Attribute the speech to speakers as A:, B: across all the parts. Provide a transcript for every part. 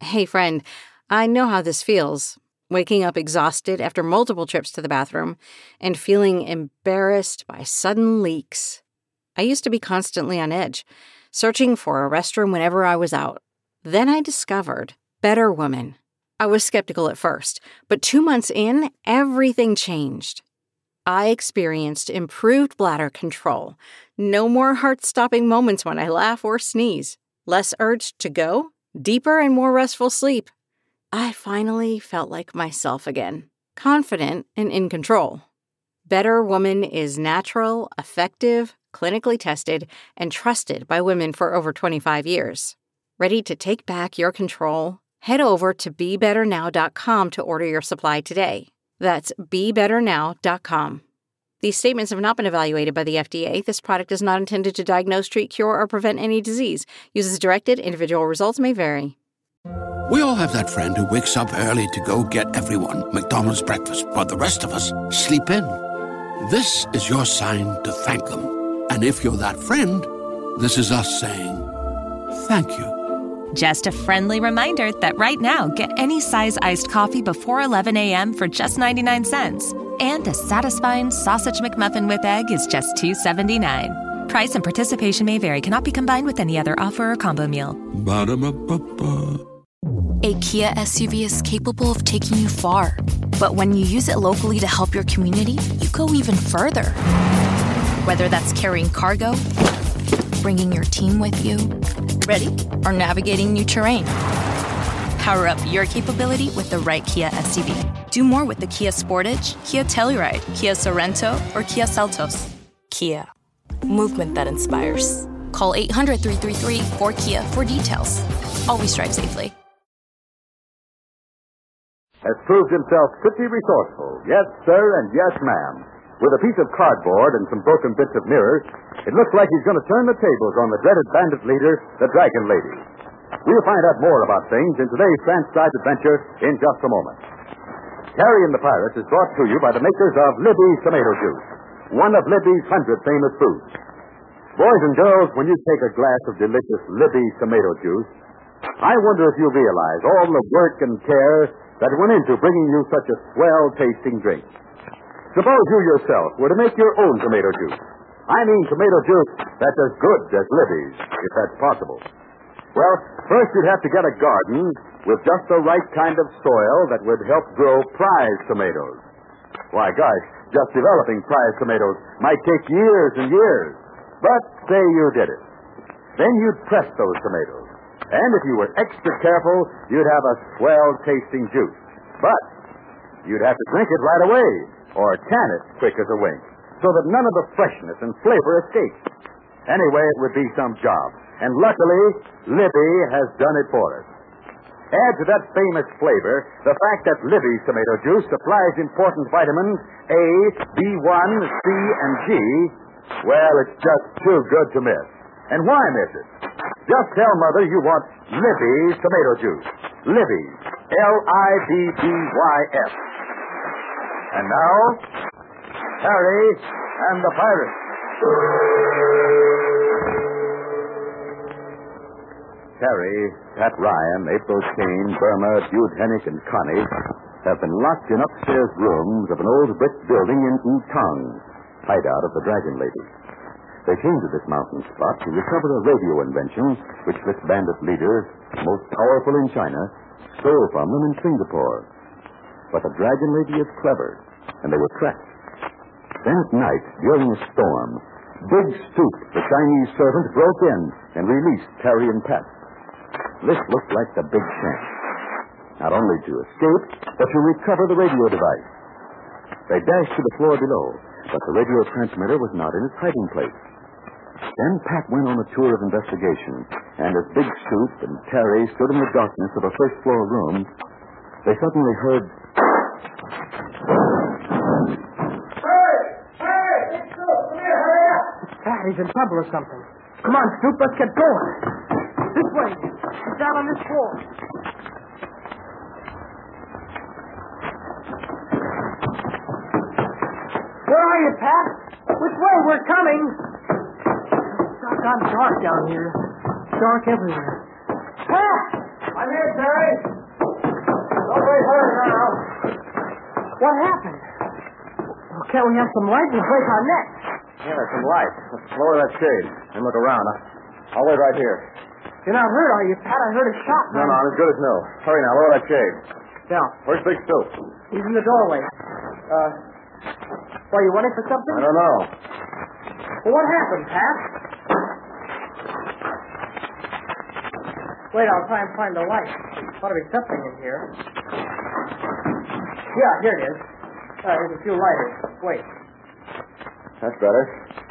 A: Hey, friend, I know how this feels. Waking up exhausted after multiple trips to the bathroom and feeling embarrassed by sudden leaks. I used to be constantly on edge, searching for a restroom whenever I was out. Then I discovered Better Woman. I was skeptical at first, but 2 months in, everything changed. I experienced improved bladder control, no more heart-stopping moments when I laugh or sneeze, less urge to go, deeper and more restful sleep. I finally felt like myself again, confident and in control. Better Woman is natural, effective, clinically tested, and trusted by women for over 25 years. Ready to take back your control? Head over to BeBetterNow.com to order your supply today. That's BeBetterNow.com. These statements have not been evaluated by the FDA. This product is not intended to diagnose, treat, cure, or prevent any disease. Use as directed. Individual results may vary.
B: We all have that friend who wakes up early to go get everyone McDonald's breakfast, while the rest of us sleep in. This is your sign to thank them. And if you're that friend, this is us saying thank you.
C: Just a friendly reminder that right now, get any size iced coffee before 11 a.m. for just 99 cents. And a satisfying sausage McMuffin with egg is just $2.79. Price and participation may vary. Cannot be combined with any other offer or combo meal.
B: Ba-da-ba-ba-ba.
D: A Kia SUV is capable of taking you far. But when you use it locally to help your community, you go even further. Whether that's carrying cargo, bringing your team with you, ready, or navigating new terrain. Power up your capability with the right Kia SUV. Do more with the Kia Sportage, Kia Telluride, Kia Sorento, or Kia Seltos. Kia. Movement that inspires. Call 800-333-4KIA for details. Always drive safely.
E: Has proved himself pretty resourceful. Yes, sir, and yes, ma'am. With a piece of cardboard and some broken bits of mirror, it looks like he's going to turn the tables on the dreaded bandit leader, the Dragon Lady. We'll find out more about things in today's transcribed adventure in just a moment. Terry and the Pirates is brought to you by the makers of Libby's Tomato Juice, one of Libby's 100 famous foods. Boys and girls, when you take a glass of delicious Libby's Tomato Juice, I wonder if you realize all the work and care that went into bringing you such a swell-tasting drink. Suppose you yourself were to make your own tomato juice. I mean tomato juice that's as good as Libby's, if that's possible. Well, first you'd have to get a garden with just the right kind of soil that would help grow prize tomatoes. Why, gosh, just developing prize tomatoes might take years and years. But say you did it. Then you'd press those tomatoes. And if you were extra careful, you'd have a swell-tasting juice. But you'd have to drink it right away, or can it quick as a wink, so that none of the freshness and flavor escapes. Anyway, it would be some job. And luckily, Libby has done it for us. Add to that famous flavor the fact that Libby's tomato juice supplies important vitamins A, B1, C, and G. Well, it's just too good to miss. And why miss it? Just tell Mother you want Libby's tomato juice. Libby's. L-I-B-B-Y-S. And now, Harry and the Pirates. Terry, Pat Ryan, April Kane, Burma, Jude Hennick, and Connie have been locked in upstairs rooms of an old brick building in Wutong, hideout of the Dragon Lady. They came to this mountain spot to recover a radio invention which this bandit leader, most powerful in China, stole from them in Singapore. But the Dragon Lady is clever, and they were tracked. Then at night, during a storm, Big Stoop, the Chinese servant, broke in and released Terry and Pat. This looked like the big chance. Not only to escape, but to recover the radio device. They dashed to the floor below, but the radio transmitter was not in its hiding place. Then Pat went on a tour of investigation, and as Big Stoop and Terry stood in the darkness of a first-floor room, they suddenly heard...
F: Hey! Big Stoop, come here, hurry up! Pat, he's in trouble or something. Come on, Stoop, let's get going. This way. He's down on this floor. Where are you, Pat? Which way? We're coming. It's doggone dark down here. Dark everywhere. Pat! I'm here, Terry. Terry. Don't wait hurry now. What happened? Well, can't we have some light? We'll break our necks.
E: Yeah, some light. Let's lower that shade and look around. I'll wait right here.
F: You're not hurt, are you, Pat? I heard a shot.
E: No, I'm as good as new. Hurry now, lower that shade.
F: Yeah.
E: Where's Big Stoop?
F: He's in the doorway. Why, you wanting for something?
E: I don't know.
F: Well, what happened, Pat? Wait, I'll try and find the light. Ought to be something in here. Yeah, here it is. There's a few lighters. Wait.
E: That's better.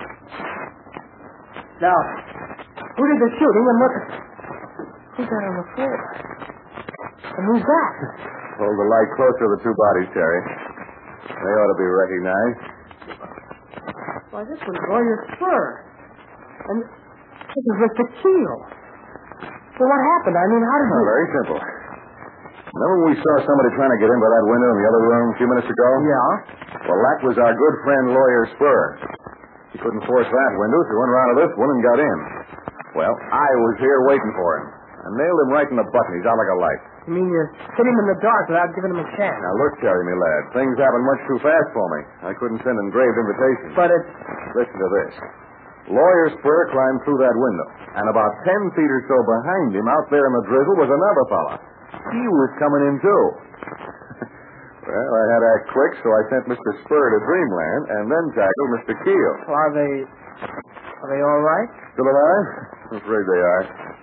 F: Now, who did the shooting and what... Who's that on the floor? And who's that?
E: Hold the light closer to the two bodies, Terry. They ought to be recognized.
F: Why, this was Lawyer Spur. And this is Mr. Keel. Well, what happened? I mean, how did you...
E: Very simple. Remember when we saw somebody trying to get in by that window in the other room a few minutes ago?
F: Yeah?
E: Well, that was our good friend, Lawyer Spur. He couldn't force that window, so he went around to this one and got in. Well, I was here waiting for him. I nailed him right in the button. He's out like a light.
F: You mean you hit him in the dark without giving him a chance?
E: Now, look, Terry, me lad. Things happen much too fast for me. I couldn't send engraved invitations.
F: But it's...
E: Listen to this. Lawyer Spur climbed through that window, and about 10 feet or so behind him, out there in the drizzle, was another fella. He was coming in, too. Well, I had to act quick, so I sent Mr. Spur to Dreamland, and then tackled Mr. Keel.
F: Well, are they all right?
E: Still alive? I'm afraid they are.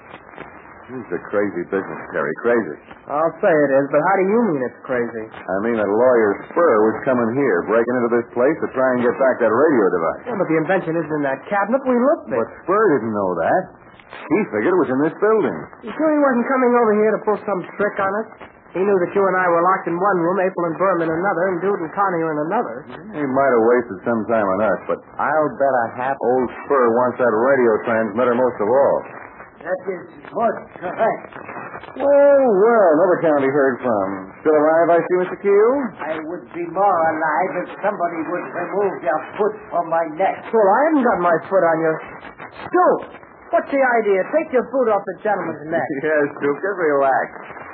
E: This is a crazy business, Terry. Crazy.
F: I'll say it is, but how do you mean it's crazy?
E: I mean that Lawyer Spur was coming here, breaking into this place to try and get back that radio device.
F: Yeah, but the invention isn't in that cabinet. We looked there.
E: But Spur didn't know that. He figured it was in this building.
F: You sure he wasn't coming over here to pull some trick on us? He knew that you and I were locked in one room, April and Burm in another, and Dude and Connie are in another.
E: He might have wasted some time on us, but I'll bet a half old Spur wants that radio transmitter most of all.
F: That is most correct.
E: Well, never can be heard from. Still alive, I see, Mr. Keel?
G: I would be more alive if somebody would remove their foot from my neck.
F: Well, I haven't got my foot on your... Stoop! What's the idea? Take your boot off the gentleman's neck.
E: Yes, Duke, just relax.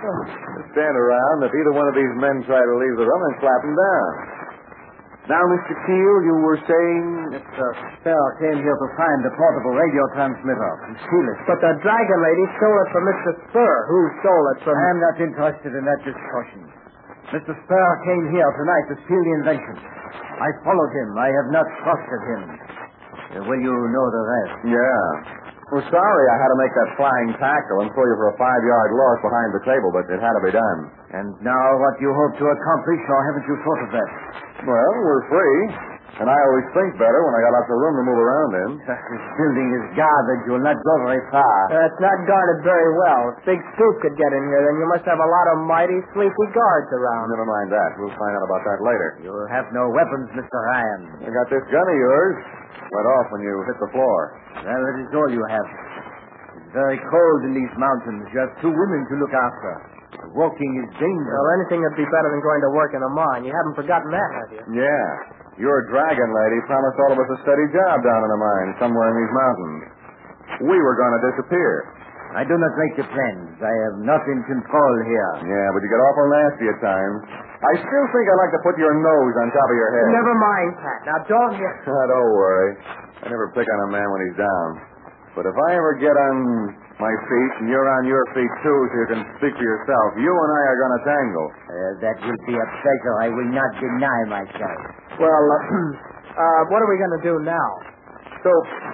E: Stand around. If either one of these men try to leave the room, then clap him down. Now, Mr. Keel, you were saying...
G: Mr. Spell came here to find the portable radio transmitter and steal it.
F: But the dragon lady stole it from Mr. Spur. Who stole it from...
G: I am not interested in that discussion. Mr. Spur came here tonight to steal the invention. I followed him. I have not trusted him. Will you know the rest?
E: Yeah. Well, sorry I had to make that flying tackle and throw you for a 5-yard loss behind the table, but it had to be done.
G: And now what you hope to accomplish, or haven't you thought of that?
E: Well, we're free. And I always think better when I got lots of room to move around in.
G: This building is guarded. You'll not go very far.
F: It's not guarded very well. If Big Stoop could get in here, then you must have a lot of mighty sleepy guards around.
E: Never mind that. We'll find out about that later.
G: You have no weapons, Mr. Ryan.
E: I got this gun of yours. Went off when you hit the floor.
G: Well, it is all you have. It's very cold in these mountains. You have 2 women to look after. Walking is dangerous.
F: Well, anything would be better than going to work in a mine. You haven't forgotten that, have you?
E: Yeah. Your dragon lady promised all of us a steady job down in the mine somewhere in these mountains. We were going to disappear.
G: I do not make the plans. I have nothing control here.
E: Yeah, but you get awful nasty at times. I still think I'd like to put your nose on top of your head.
F: Never mind, Pat. Now, don't hit...
E: Don't worry. I never pick on a man when he's down. But if I ever get on my feet and you're on your feet, too, so you can speak for yourself, you and I are going to tangle.
G: That will be a pleasure. I will not deny myself.
F: Well, what are we going to do now?
E: So,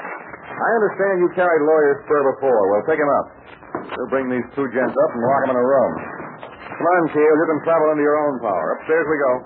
E: I understand you carried Lawyer Spur before. Well, pick him up. We'll bring these 2 gents up and lock them in a room. Come on, Keel. You can travel under your own power. Upstairs we go.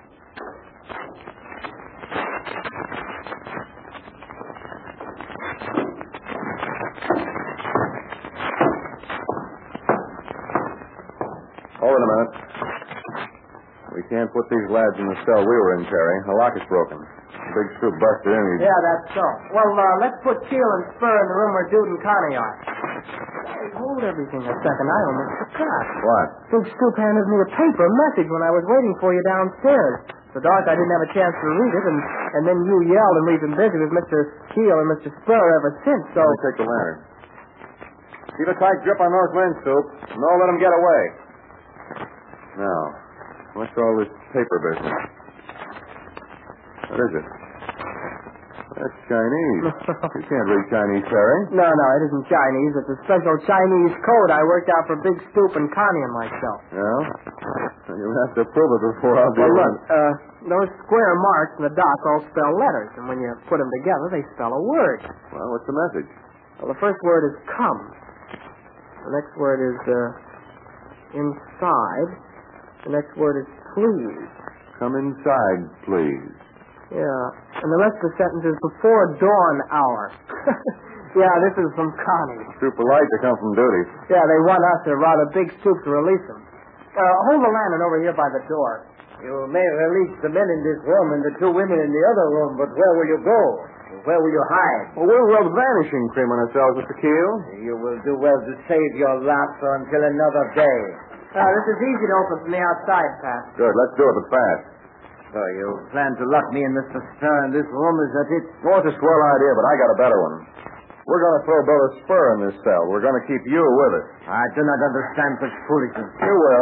E: Hold it a minute. We can't put these lads in the cell we were in, Terry. The lock is broken. Big Stoop busted in.
F: Yeah, that's so. Well, let's put Keel and Spur in the room where Dude and Connie are. Hey, hold everything a second. I almost forgot.
E: What?
F: Big Stoop handed me a paper message when I was waiting for you downstairs. The dark, I didn't have a chance to read it, and then you yelled, and we've been busy with Mr. Keel and Mr. Spur ever since, so...
E: Let me take the lantern. Keep a tight grip on those men, Stoop. And don't let them get away. Now, what's all this paper business? What is it? That's Chinese. You can't read Chinese, Terry.
F: No, it isn't Chinese. It's a special Chinese code I worked out for Big Stoop and Connie and myself.
E: Yeah? You'll have to prove it before I'll be...
F: Well, look, those square marks in the dock all spell letters, and when you put them together, they spell a word.
E: Well, what's the message?
F: Well, the first word is come. The next word is, inside. The next word is please.
E: Come inside, please.
F: Yeah, and the rest of the sentence is before dawn hour. Yeah, this is from Connie.
E: Too polite to come from duty.
F: Yeah, they want us, or rather Big Stoop, to release them. Hold the lantern over here by the door.
G: You may release the men in this room and the two women in the other room, but where will you go? Where will you hide?
E: Well, we'll rub vanishing cream on ourselves, Mr. Keel.
G: You will do well to save your laughter until another day.
F: This is easy to open from the outside, Pat.
E: Good, let's do it, but fast.
G: So you plan to lock me and Mr. Stern in this room, is that it?
E: Well, it's a swell idea, but I got a better one. We're going to throw Brother Spur in this cell. We're going to keep you with us.
G: I do not understand such foolishness.
E: You will.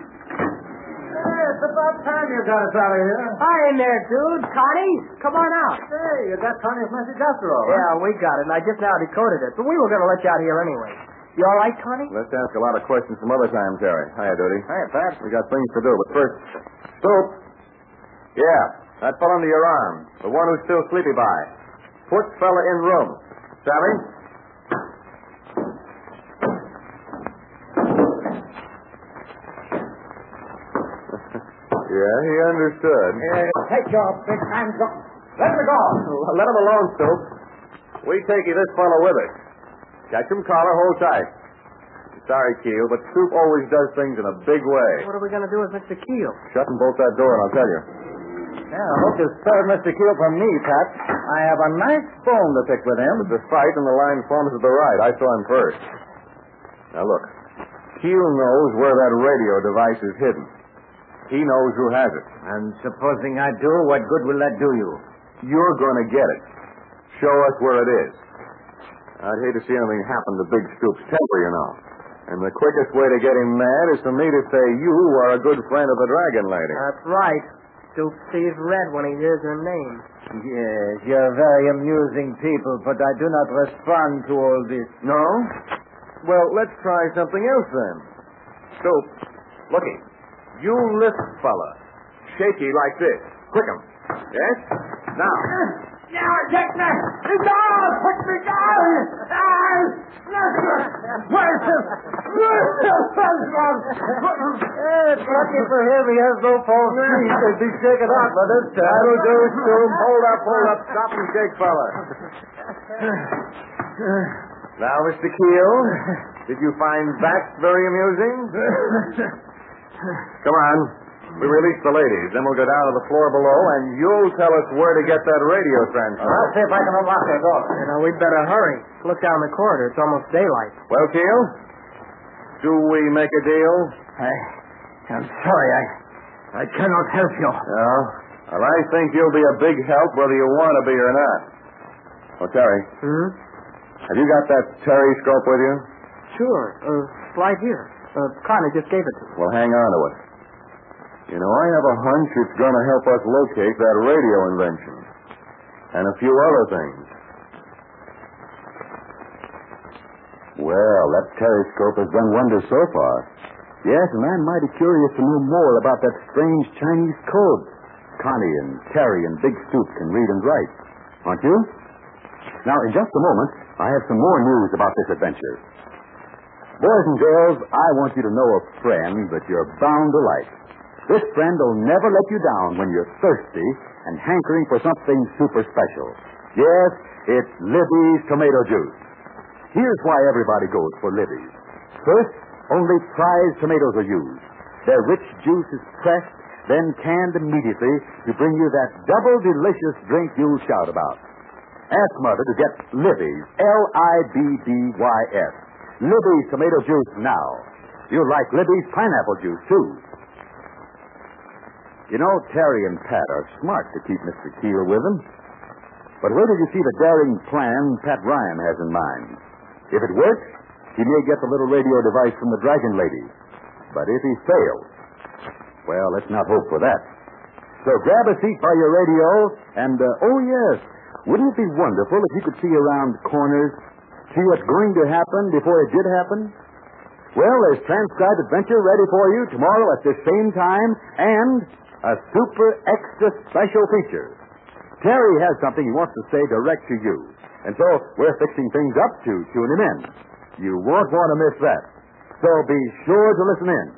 G: It's about time you got us out of here.
F: Hi in there, dude. Connie, come on out.
G: Hey, you got Connie's message after all.
F: Yeah, we got it, and I just now decoded it. But we were going to let you out of here anyway. You all right, Connie?
E: Let's ask a lot of questions some other time, Terry. Hiya, Duty.
G: Hey, Pat.
E: We got things to do, but first, Stoop. Yeah, that fella under your arm. The one who's still sleepy by. Put fella in room. Savvy? Yeah, he understood.
G: Take your big hands up. Let me go.
E: Let him alone, Stoop. We take you this fellow with us. Catch him collar, hold tight. Sorry, Keel, but Stoop always does things in a big way.
F: What are we going to do with Mr. Keel?
E: Shut and bolt that door, and I'll tell you.
G: Yeah, I hope you spared Mr. Keel from me, Pat. I have a nice bone to pick with him.
E: It's a fight, and the line forms to the right. I saw him first. Now, look. Keel knows where that radio device is hidden. He knows who has it.
G: And supposing I do, what good will that do you?
E: You're going to get it. Show us where it is. I'd hate to see anything happen to Big Stoop's temper, you know. And the quickest way to get him mad is for me to say you are a good friend of the Dragon Lady.
F: That's right. Stoop sees red when he hears her name.
G: Yes, you're very amusing people, but I do not respond to all this.
E: No? Well, let's try something else then. Stoop, looky. You lift, fella. Shaky like this. Quick 'em. Yes? Now.
F: Now, take me! Down! Put me down!
G: Where's this? It's lucky for him he has no false teeth. They'd be shaken out by this time.
E: That'll do, Stoop. Hold up. Stop and shake, fella. Now, Mr. Keel, did you find that very amusing? Come on. We release the ladies, then we'll go down to the floor below, and you'll tell us where to get that radio transmitter.
G: I'll see if I can unlock that door.
F: You know, we'd better hurry. Look down the corridor. It's almost daylight.
E: Well, Keel, do we make a deal?
G: I'm sorry. I cannot help you.
E: No? Well, I think you'll be a big help whether you want to be or not. Oh, Terry. Have you got that Terry-scope with you?
F: Sure. Right here. Connie just gave it to me.
E: Well, hang on to it. You know, I have a hunch it's going to help us locate that radio invention. And a few other things. Well, that Terry-scope has done wonders so far. Yes, and I'm mighty curious to know more about that strange Chinese code. Connie and Terry and Big Stoop can read and write. Aren't you? Now, in just a moment, I have some more news about this adventure. Boys and girls, I want you to know a friend that you're bound to like. This friend will never let you down when you're thirsty and hankering for something super special. Yes, it's Libby's tomato juice. Here's why everybody goes for Libby's. First, only prized tomatoes are used. Their rich juice is pressed, then canned immediately to bring you that double delicious drink you'll shout about. Ask Mother to get Libby's, L-I-B-B-Y-S. Libby's tomato juice now. You'll like Libby's pineapple juice, too. You know, Terry and Pat are smart to keep Mr. Keel with them. But wait till you see the daring plan Pat Ryan has in mind. If it works, he may get the little radio device from the Dragon Lady. But if he fails, well, let's not hope for that. So grab a seat by your radio, and, oh yes, wouldn't it be wonderful if you could see around corners, see what's going to happen before it did happen? Well, there's Transcribed Adventure ready for you tomorrow at the same time, and a super extra special feature. Terry has something he wants to say direct to you, and so we're fixing things up to tune him in. You won't want to miss that. So be sure to listen in.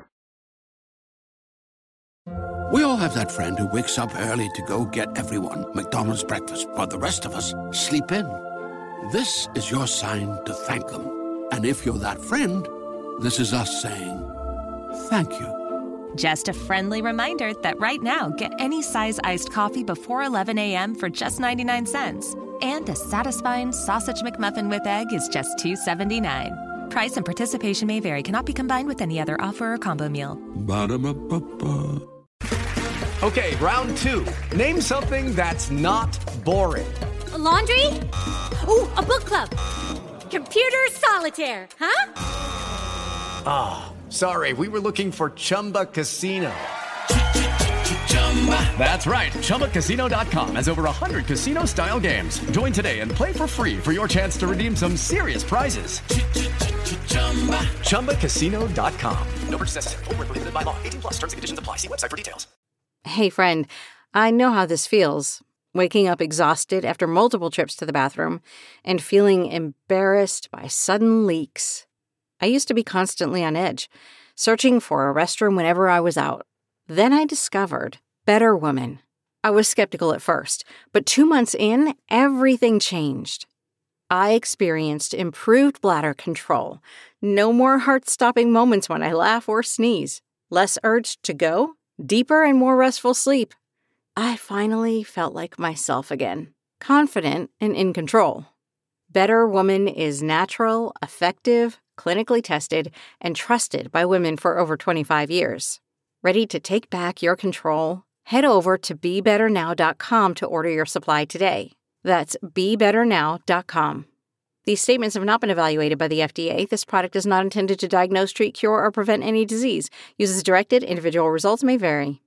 B: We all have that friend who wakes up early to go get everyone McDonald's breakfast, while the rest of us sleep in. This is your sign to thank them. And if you're that friend, this is us saying thank you.
C: Just a friendly reminder that right now, get any size iced coffee before 11 a.m. for just 99 cents. And a satisfying sausage McMuffin with egg is just $2.79. Price and participation may vary. Cannot be combined with any other offer or combo meal.
B: Ba-da-ba-ba-ba.
H: Okay, round two. Name something that's not boring.
I: A laundry? Ooh, a book club. Computer solitaire, huh?
H: Ah, sorry, we were looking for Chumba Casino. That's right, ChumbaCasino.com has over 100 casino-style games. Join today and play for free for your chance to redeem some serious prizes. ChumbaCasino.com. No purchase necessary. Void where prohibited by law. 18+ terms and conditions apply. See website for details.
A: Hey, friend, I know how this feels. Waking up exhausted after multiple trips to the bathroom and feeling embarrassed by sudden leaks. I used to be constantly on edge, searching for a restroom whenever I was out. Then I discovered Better Woman. I was skeptical at first, but 2 months in, everything changed. I experienced improved bladder control, no more heart-stopping moments when I laugh or sneeze, less urge to go, deeper and more restful sleep. I finally felt like myself again, confident and in control. Better Woman is natural, effective, clinically tested, and trusted by women for over 25 years. Ready to take back your control? Head over to BeBetterNow.com to order your supply today. That's BeBetterNow.com. These statements have not been evaluated by the FDA. This product is not intended to diagnose, treat, cure, or prevent any disease. Use as directed. Individual results may vary.